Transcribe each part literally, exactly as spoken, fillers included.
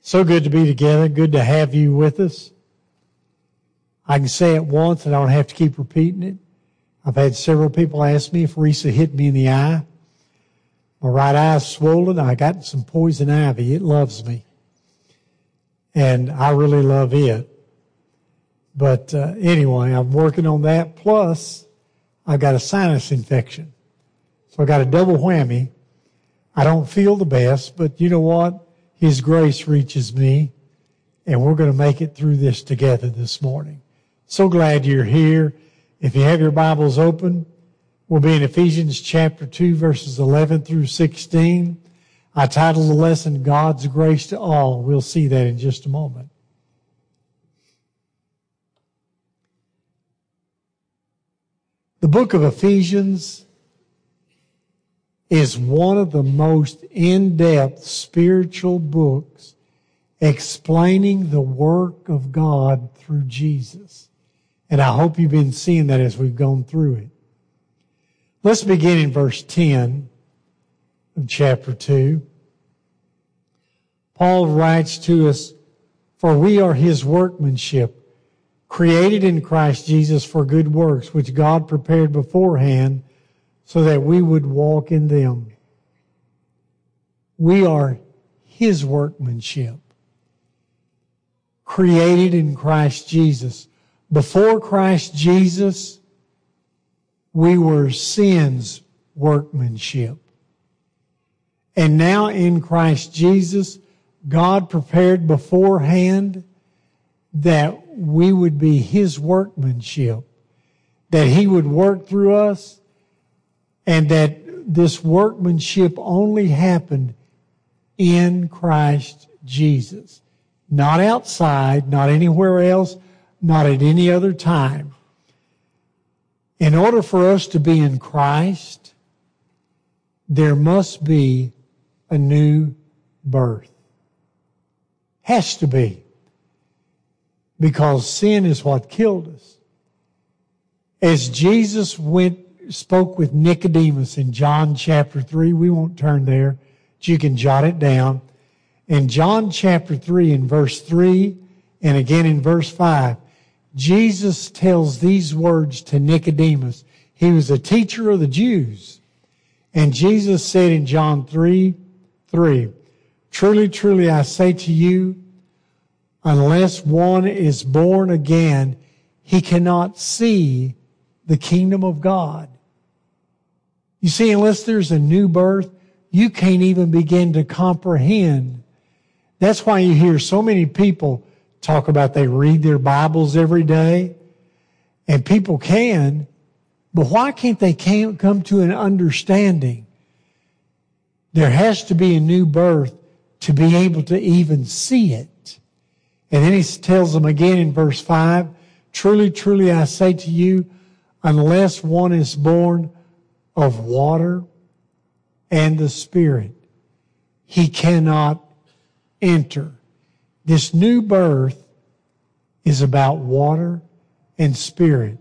So good to be together. Good to have you with us. I can say it once and I don't have to keep repeating it. I've had several people ask me if Risa hit me in the eye. My right eye's swollen. I got some poison ivy. It loves me. And I really love it. But uh, anyway, I'm working on that. Plus, I've got a sinus infection. So I got a double whammy. I don't feel the best, but you know what? His grace reaches me, and we're going to make it through this together this morning. So glad you're here. If you have your Bibles open, we'll be in Ephesians chapter two, verses eleven through sixteen. I titled the lesson, God's Grace to All. We'll see that in just a moment. The book of Ephesians is one of the most in-depth spiritual books explaining the work of God through Jesus. And I hope you've been seeing that as we've gone through it. Let's begin in verse ten of chapter two. Paul writes to us, "For we are his workmanship, created in Christ Jesus for good works, which God prepared beforehand so that we would walk in them." We are his workmanship, created in Christ Jesus. Before Christ Jesus, we were sin's workmanship. And now in Christ Jesus, God prepared beforehand that we would be his workmanship, that he would work through us, and that this workmanship only happened in Christ Jesus. Not outside, not anywhere else, not at any other time. In order for us to be in Christ, there must be a new birth. Has to be. Because sin is what killed us. As Jesus went, spoke with Nicodemus in John chapter three, we won't turn there, but you can jot it down. In John chapter three, in verse three, and again in verse five, Jesus tells these words to Nicodemus. He was a teacher of the Jews. And Jesus said in John three, three, "Truly, truly, I say to you, unless one is born again, he cannot see the kingdom of God." You see, unless there's a new birth, you can't even begin to comprehend. That's why you hear so many people talk about they read their Bibles every day. And people can, but why can't they can't come to an understanding? There has to be a new birth to be able to even see it. And then he tells them again in verse five, "Truly, truly, I say to you, unless one is born of water and the Spirit, he cannot enter." This new birth is about water and Spirit.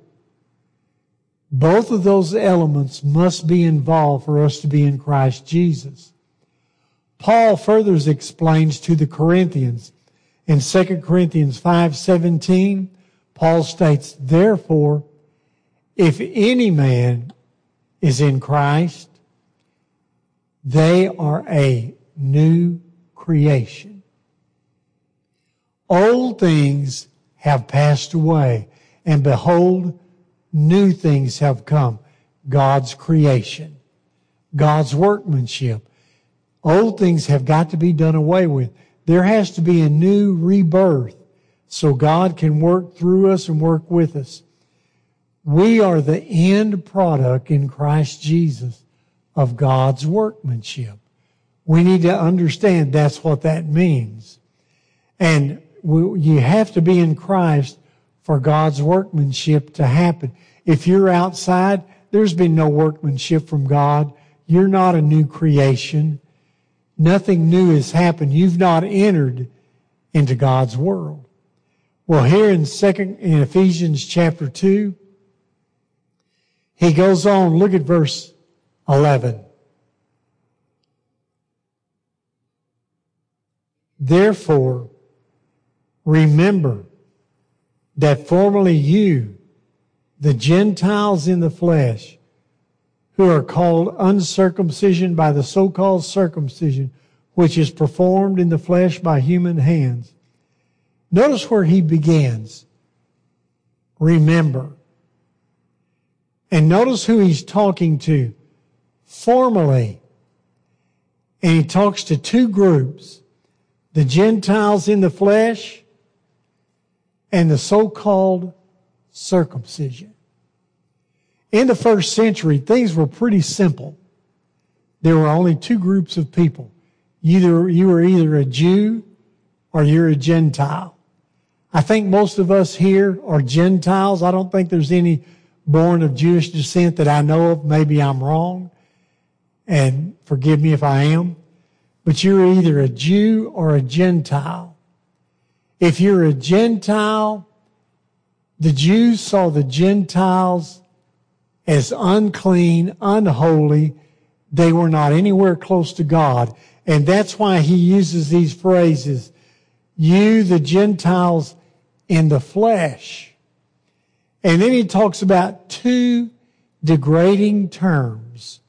Both of those elements must be involved for us to be in Christ Jesus. Paul further explains to the Corinthians in Second Corinthians five seventeen, Paul states, "Therefore, if any man is in Christ, they are a new creation. Old things have passed away, and behold, new things have come." God's creation, God's workmanship. Old things have got to be done away with. There has to be a new rebirth so God can work through us and work with us. We are the end product in Christ Jesus of God's workmanship. We need to understand that's what that means. And we, you have to be in Christ for God's workmanship to happen. If you're outside, there's been no workmanship from God. You're not a new creation. Nothing new has happened. You've not entered into God's world. Well, here in second in Ephesians chapter two, he goes on, look at verse eleven. Therefore, remember that formerly you, the Gentiles in the flesh, who are called uncircumcision by the so-called circumcision, which is performed in the flesh by human hands. Notice where he begins. Remember. And notice who he's talking to. Formerly. And he talks to two groups. The Gentiles in the flesh and the so-called circumcision. In the first century, things were pretty simple. There were only two groups of people. Either you were either a Jew or you're a Gentile. I think most of us here are Gentiles. I don't think there's any born of Jewish descent that I know of. Maybe I'm wrong, and forgive me if I am. But you're either a Jew or a Gentile. If you're a Gentile, the Jews saw the Gentiles as unclean, unholy. They were not anywhere close to God. And that's why he uses these phrases. You, the Gentiles in the flesh. And then he talks about two degrading terms.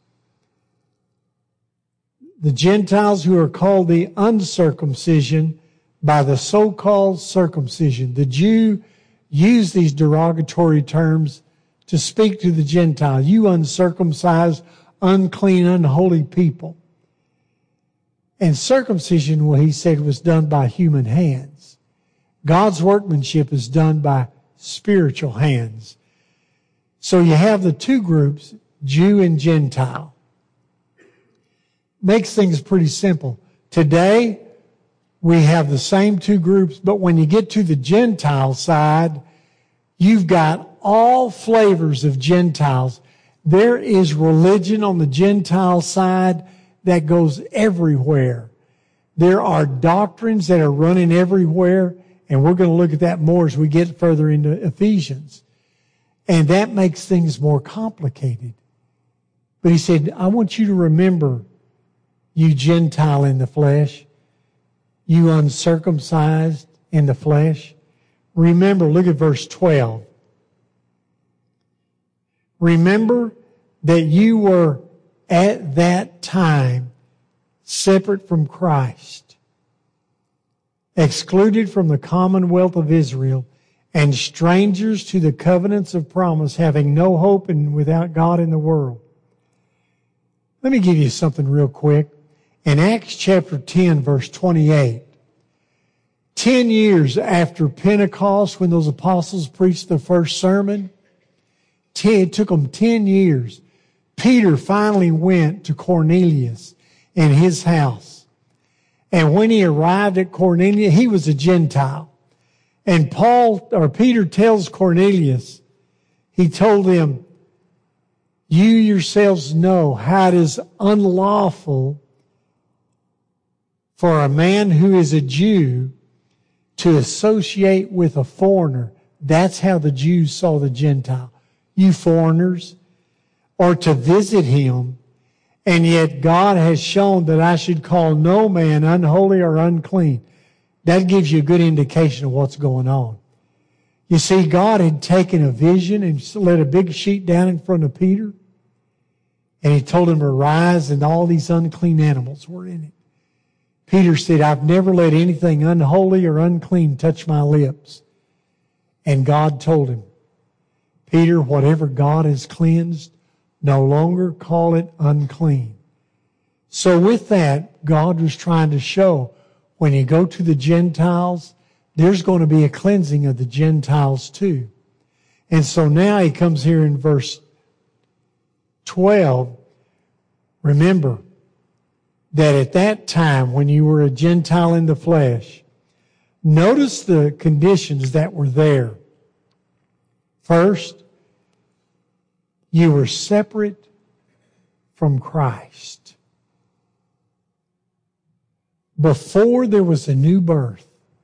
The Gentiles who are called the uncircumcision by the so-called circumcision. The Jew used these derogatory terms to speak to the Gentile. You uncircumcised, unclean, unholy people. And circumcision, well, he said, was done by human hands. God's workmanship is done by spiritual hands. So you have the two groups, Jew and Gentile. Makes things pretty simple. Today, we have the same two groups, but when you get to the Gentile side, you've got all flavors of Gentiles. There is religion on the Gentile side that goes everywhere. There are doctrines that are running everywhere, and we're going to look at that more as we get further into Ephesians. And that makes things more complicated. But he said, I want you to remember, you Gentile in the flesh, you uncircumcised in the flesh. Remember, look at verse twelve. Remember that you were at that time separate from Christ, excluded from the commonwealth of Israel, and strangers to the covenants of promise, having no hope and without God in the world. Let me give you something real quick. In Acts chapter ten, verse twenty-eight, ten years after Pentecost, when those apostles preached the first sermon, it took them ten years. Peter finally went to Cornelius in his house. And when he arrived at Cornelius, he was a Gentile. And Paul, or Peter tells Cornelius, he told him, you yourselves know how it is unlawful for a man who is a Jew to associate with a foreigner. That's how the Jews saw the Gentile. You foreigners, or to visit him, and yet God has shown that I should call no man unholy or unclean. That gives you a good indication of what's going on. You see, God had taken a vision and let a big sheet down in front of Peter, and he told him to rise, and all these unclean animals were in it. Peter said, I've never let anything unholy or unclean touch my lips. And God told him, Peter, whatever God has cleansed, no longer call it unclean. So with that, God was trying to show when you go to the Gentiles, there's going to be a cleansing of the Gentiles too. And so now he comes here in verse twelve. Remember that at that time when you were a Gentile in the flesh, notice the conditions that were there. First, you were separate from Christ. Before there was a new birth,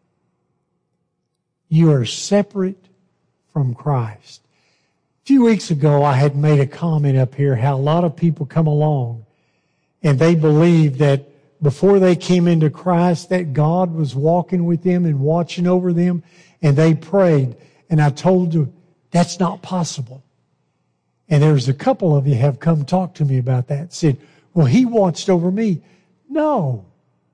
you are separate from Christ. A few weeks ago, I had made a comment up here how a lot of people come along and they believe that before they came into Christ, that God was walking with them and watching over them, and they prayed. And I told you, that's not possible. And there's a couple of you have come talk to me about that. Said, well, he watched over me. No.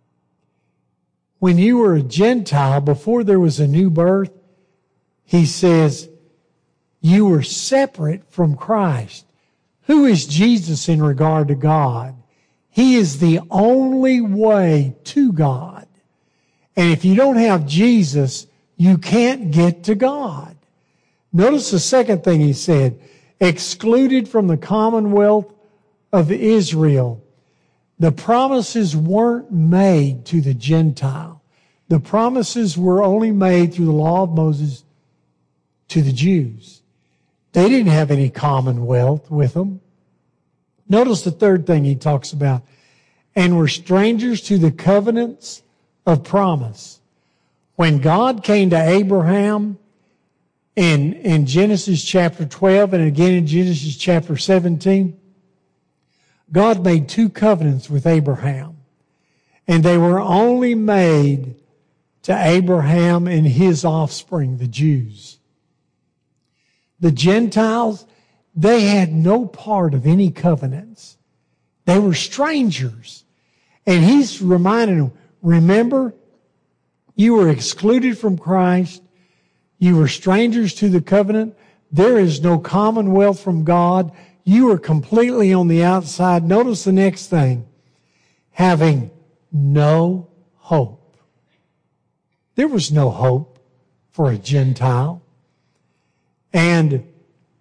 When you were a Gentile, before there was a new birth, he says, you were separate from Christ. Who is Jesus in regard to God? He is the only way to God. And if you don't have Jesus, you can't get to God. Notice the second thing he said, excluded from the commonwealth of Israel. The promises weren't made to the Gentile. The promises were only made through the law of Moses to the Jews. They didn't have any commonwealth with them. Notice the third thing he talks about. And were strangers to the covenants of promise. When God came to Abraham in, in Genesis chapter twelve and again in Genesis chapter seventeen, God made two covenants with Abraham. And they were only made to Abraham and his offspring, the Jews. The Gentiles, they had no part of any covenants. They were strangers. And he's reminding them, remember, you were excluded from Christ. You were strangers to the covenant. There is no commonwealth from God. You are completely on the outside. Notice the next thing. Having no hope. There was no hope for a Gentile. And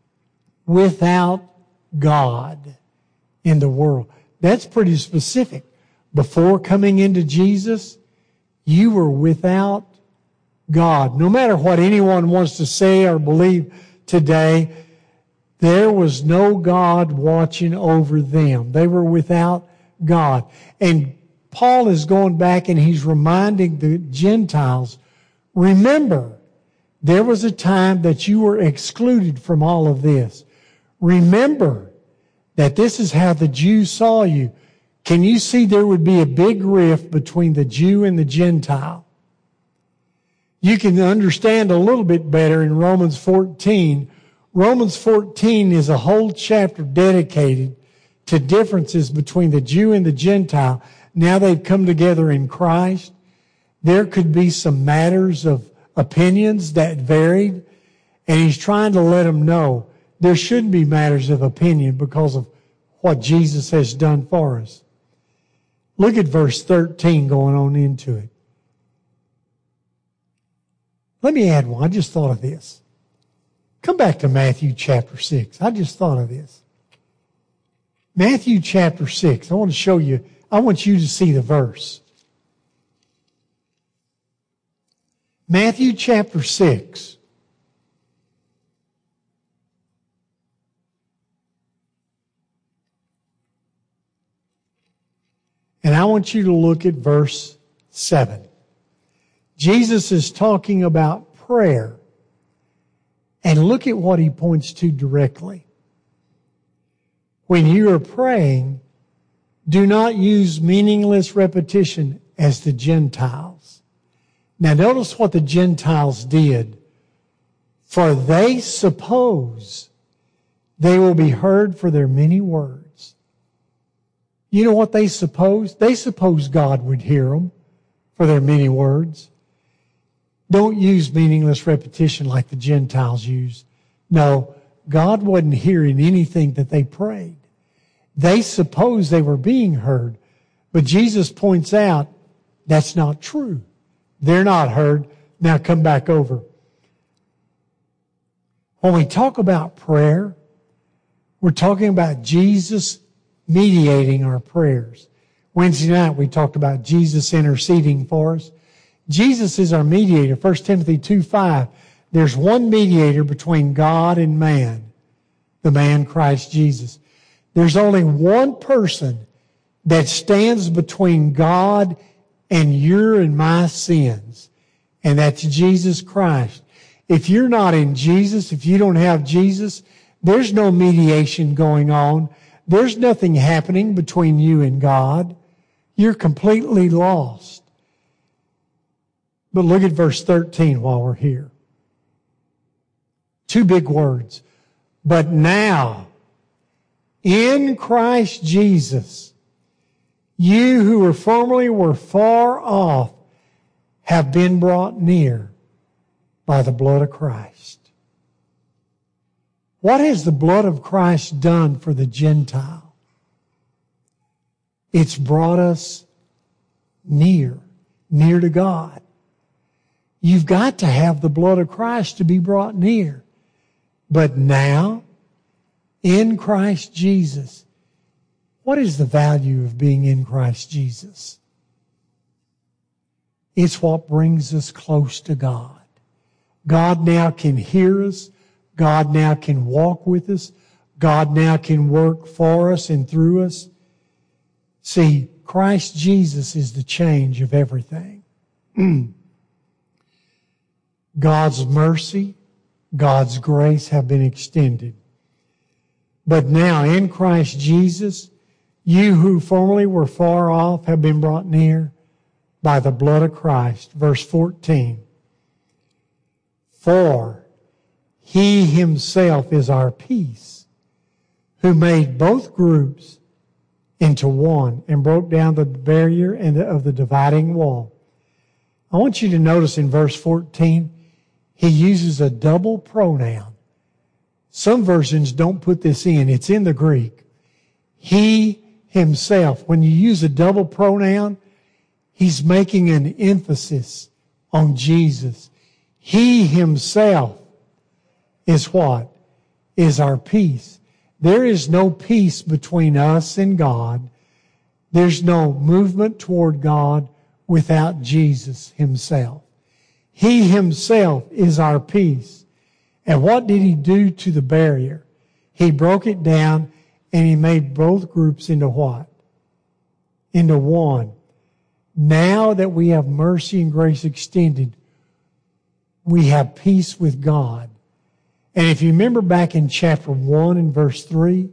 without God in the world. That's pretty specific. Before coming into Jesus, you were without God. No matter what anyone wants to say or believe today, there was no God watching over them. They were without God. And Paul is going back and he's reminding the Gentiles, remember, there was a time that you were excluded from all of this. Remember that this is how the Jews saw you. Can you see there would be a big rift between the Jew and the Gentile? You can understand a little bit better in Romans fourteen. Romans fourteen is a whole chapter dedicated to differences between the Jew and the Gentile. Now they've come together in Christ. There could be some matters of opinions that varied, and he's trying to let them know there shouldn't be matters of opinion because of what Jesus has done for us. Look at verse thirteen going on into it. Let me add one. I just thought of this. Come back to Matthew chapter six. I just thought of this. Matthew chapter six. I want to show you, I want you to see the verse. Matthew chapter six. And I want you to look at verse seven. Jesus is talking about prayer. And look at what he points to directly. When you are praying, do not use meaningless repetition as the Gentiles. Now notice what the Gentiles did. For they suppose they will be heard for their many words. You know what they suppose? They suppose God would hear them for their many words. Don't use meaningless repetition like the Gentiles used. No, God wasn't hearing anything that they prayed. They supposed they were being heard. But Jesus points out that's not true. They're not heard. Now come back over. When we talk about prayer, we're talking about Jesus mediating our prayers. Wednesday night we talked about Jesus interceding for us. Jesus is our mediator. First Timothy two five. There's one mediator between God and man, the man Christ Jesus. There's only one person that stands between God and your and my sins, and that's Jesus Christ. If you're not in Jesus, if you don't have Jesus, there's no mediation going on. There's nothing happening between you and God. You're completely lost. But look at verse thirteen while we're here. Two big words. But now, in Christ Jesus, you who were formerly were far off have been brought near by the blood of Christ. What has the blood of Christ done for the Gentile? It's brought us near, near to God. You've got to have the blood of Christ to be brought near. But now, in Christ Jesus, what is the value of being in Christ Jesus? It's what brings us close to God. God now can hear us. God now can walk with us. God now can work for us and through us. See, Christ Jesus is the change of everything. God's mercy, God's grace have been extended. But now in Christ Jesus, you who formerly were far off have been brought near by the blood of Christ. Verse fourteen. For He Himself is our peace, who made both groups into one and broke down the barrier and the, of the dividing wall. I want you to notice in verse fourteen, He uses a double pronoun. Some versions don't put this in. It's in the Greek. He Himself. When you use a double pronoun, He's making an emphasis on Jesus. He Himself is what? Is our peace. There is no peace between us and God. There's no movement toward God without Jesus Himself. He Himself is our peace. And what did He do to the barrier? He broke it down and He made both groups into what? Into one. Now that we have mercy and grace extended, we have peace with God. And if you remember back in chapter one and verse three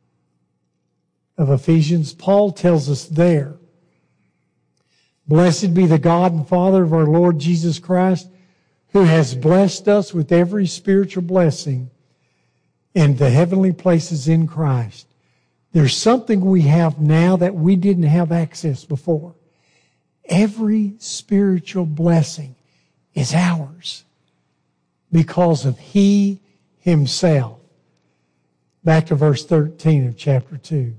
of Ephesians, Paul tells us there, blessed be the God and Father of our Lord Jesus Christ, who has blessed us with every spiritual blessing in the heavenly places in Christ. There's something we have now that we didn't have access before. Every spiritual blessing is ours because of He Himself. Back to verse thirteen of chapter two.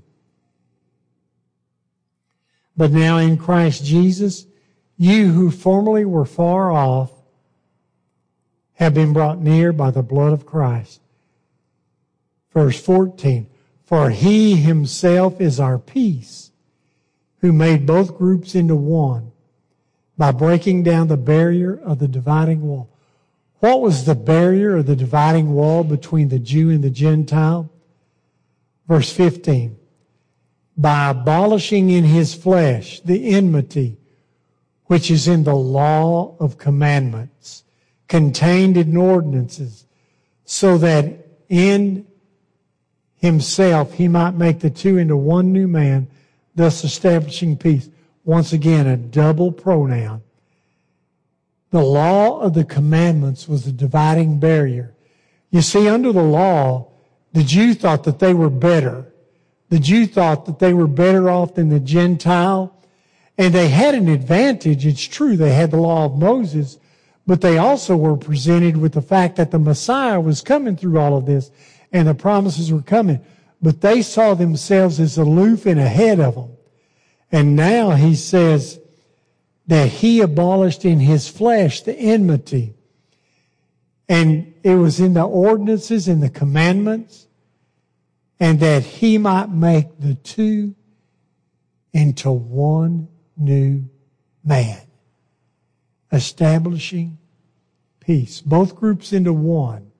But now in Christ Jesus, you who formerly were far off have been brought near by the blood of Christ. Verse fourteen, for He Himself is our peace, who made both groups into one by breaking down the barrier of the dividing wall. What was the barrier or the dividing wall between the Jew and the Gentile? Verse fifteen, by abolishing in His flesh the enmity which is in the law of commandments, contained in ordinances, so that in Himself He might make the two into one new man, thus establishing peace. Once again, a double pronoun. The law of the commandments was the dividing barrier. You see, under the law, the Jew thought that they were better. The Jew thought that they were better off than the Gentile. And they had an advantage. It's true, they had the law of Moses, but they also were presented with the fact that the Messiah was coming through all of this and the promises were coming. But they saw themselves as aloof and ahead of them. And now He says that He abolished in His flesh the enmity. And it was in the ordinances and the commandments, and that He might make the two into one new man, establishing peace. Both groups into one.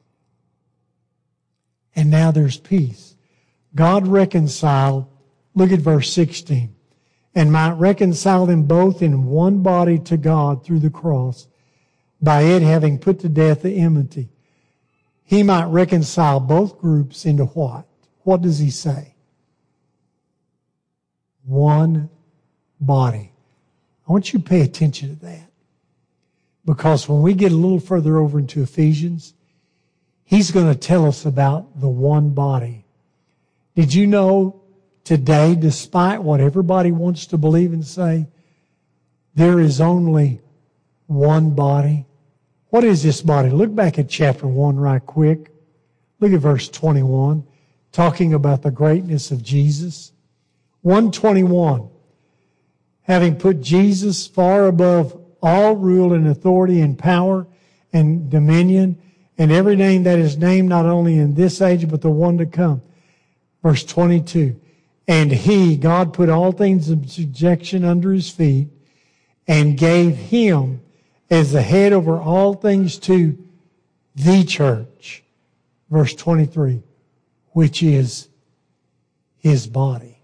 And now there's peace. God reconciled, look at verse sixteen, and might reconcile them both in one body to God through the cross, by it having put to death the enmity. He might reconcile both groups into what? What does He say? One body. I want you to pay attention to that. Because when we get a little further over into Ephesians, he's going to tell us about the one body. Did you know today, despite what everybody wants to believe and say, there is only one body? What is this body? Look back at chapter one right quick. Look at verse twenty-one, talking about the greatness of Jesus. one twenty-one, having put Jesus far above all rule and authority and power and dominion and every name that is named not only in this age but the one to come. Verse twenty-two, and he, God, put all things in subjection under his feet and gave him as the head over all things to the church. Verse twenty-three, which is his body.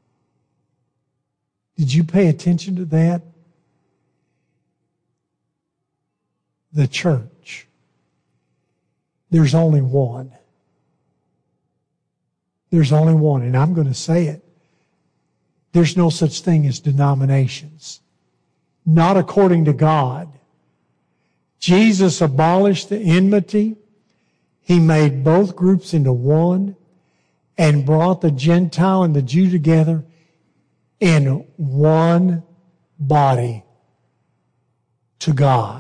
Did you pay attention to that? The church. There's only one. There's only one, and I'm going to say it. There's no such thing as denominations. Not according to God. Jesus abolished the enmity. He made both groups into one and brought the Gentile and the Jew together in one body to God.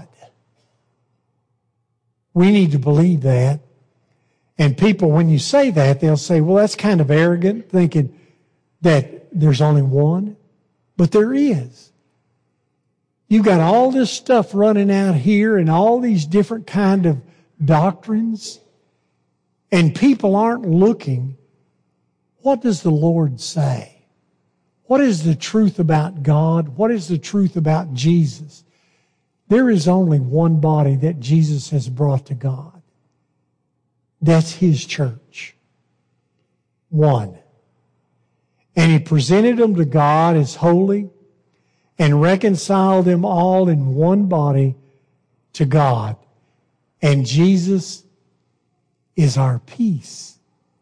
We need to believe that. And people, when you say that, they'll say, well, that's kind of arrogant, thinking that there's only one. But there is. You've got all this stuff running out here and all these different kind of doctrines. And people aren't looking, what does the Lord say? What is the truth about God? What is the truth about Jesus? There is only one body that Jesus has brought to God. That's his church. One. And he presented them to God as holy and reconciled them all in one body to God. And Jesus is our peace.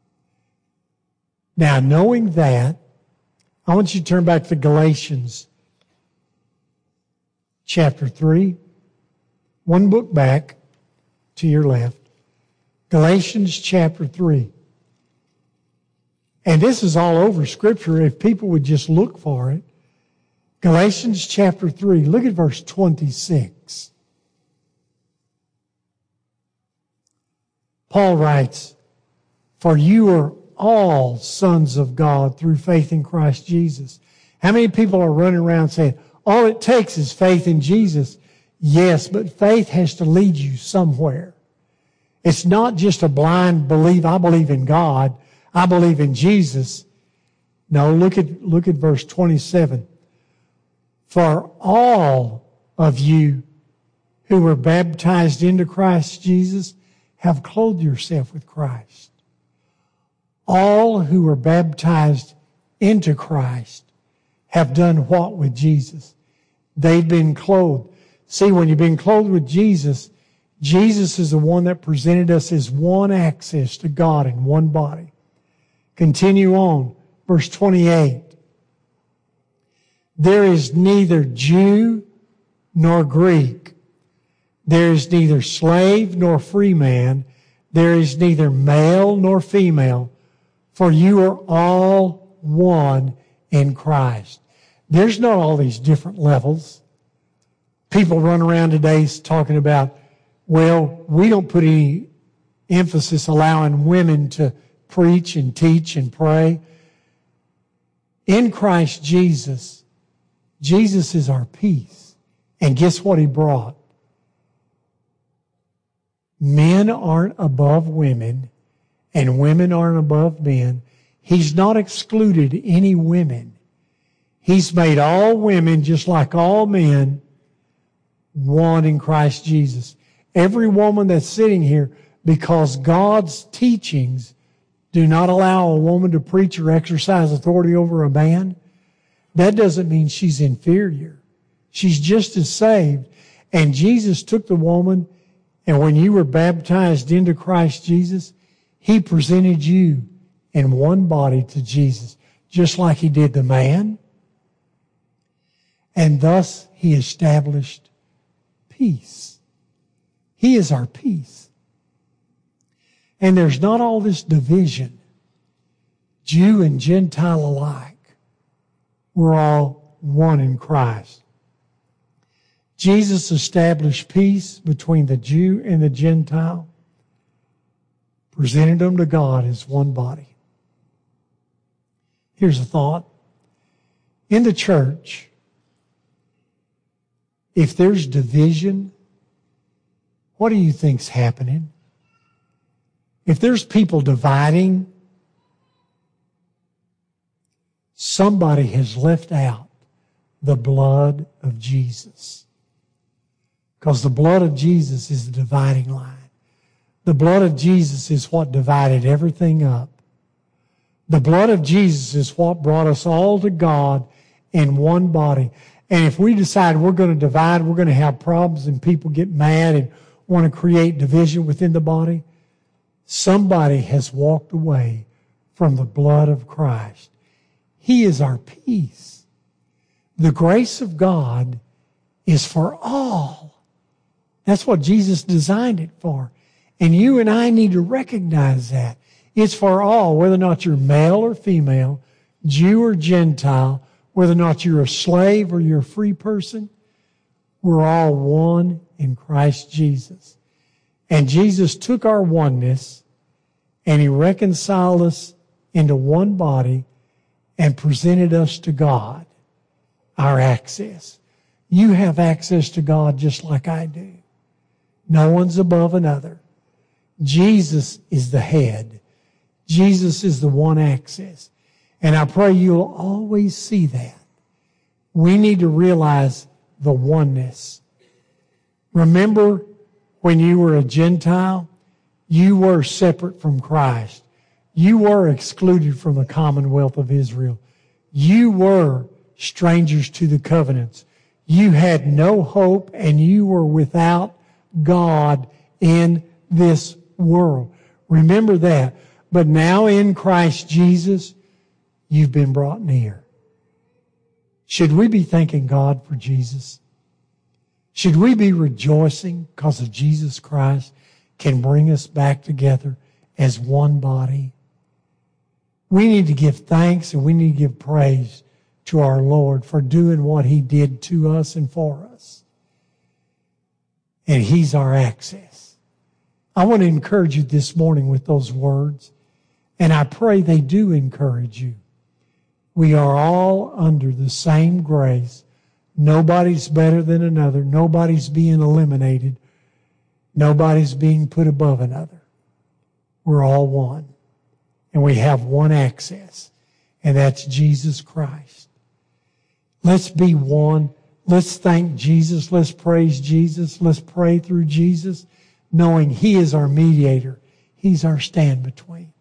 Now, knowing that, I want you to turn back to Galatians chapter three. One book back to your left. Galatians chapter three. And this is all over Scripture if people would just look for it. Galatians chapter three. Look at verse twenty-six. Paul writes, for you are all sons of God through faith in Christ Jesus. How many people are running around saying, all it takes is faith in Jesus? Yes, but faith has to lead you somewhere. It's not just a blind belief. I believe in God. I believe in Jesus. No, look at, look at verse twenty-seven. For all of you who were baptized into Christ Jesus have clothed yourself with Christ. All who were baptized into Christ have done what with Jesus? They've been clothed. See, when you've been clothed with Jesus, Jesus is the one that presented us as one access to God in one body. Continue on. Verse twenty-eight. There is neither Jew nor Greek. There is neither slave nor free man. There is neither male nor female. For you are all one in Christ. There's not all these different levels. People run around today talking about, well, we don't put any emphasis allowing women to preach and teach and pray. In Christ Jesus, Jesus is our peace. And guess what he brought? Men aren't above women, and women aren't above men. He's not excluded any women. He's made all women, just like all men, one in Christ Jesus. Every woman that's sitting here, because God's teachings do not allow a woman to preach or exercise authority over a man, that doesn't mean she's inferior. She's just as saved. And Jesus took the woman, and when you were baptized into Christ Jesus, he presented you in one body to Jesus, just like he did the man. And thus he established peace. He is our peace. And there's not all this division, Jew and Gentile alike. We're all one in Christ. Jesus established peace between the Jew and the Gentile, presented them to God as one body. Here's a thought. In the church, if there's division, what do you think's happening? If there's people dividing, somebody has left out the blood of Jesus. Because the blood of Jesus is the dividing line. The blood of Jesus is what divided everything up. The blood of Jesus is what brought us all to God in one body. And if we decide we're going to divide, we're going to have problems and people get mad and want to create division within the body, somebody has walked away from the blood of Christ. He is our peace. The grace of God is for all. That's what Jesus designed it for. And you and I need to recognize that. It's for all, whether or not you're male or female, Jew or Gentile, whether or not you're a slave or you're a free person. We're all one in Christ Jesus. And Jesus took our oneness and He reconciled us into one body and presented us to God, our access. You have access to God just like I do. No one's above another. Jesus is the head. Jesus is the one access. And I pray you'll always see that. We need to realize the oneness. Remember when you were a Gentile, you were separate from Christ. You were excluded from the commonwealth of Israel. You were strangers to the covenants. You had no hope and you were without God in this world. Remember that. But now in Christ Jesus, you've been brought near. Should we be thanking God for Jesus? Should we be rejoicing because of Jesus Christ can bring us back together as one body? We need to give thanks and we need to give praise to our Lord for doing what He did to us and for us. And He's our access. I want to encourage you this morning with those words, and I pray they do encourage you. We are all under the same grace. Nobody's better than another. Nobody's being eliminated. Nobody's being put above another. We're all one. And we have one access, and that's Jesus Christ. Let's be one. Let's thank Jesus. Let's praise Jesus. Let's pray through Jesus, knowing He is our mediator. He's our stand between.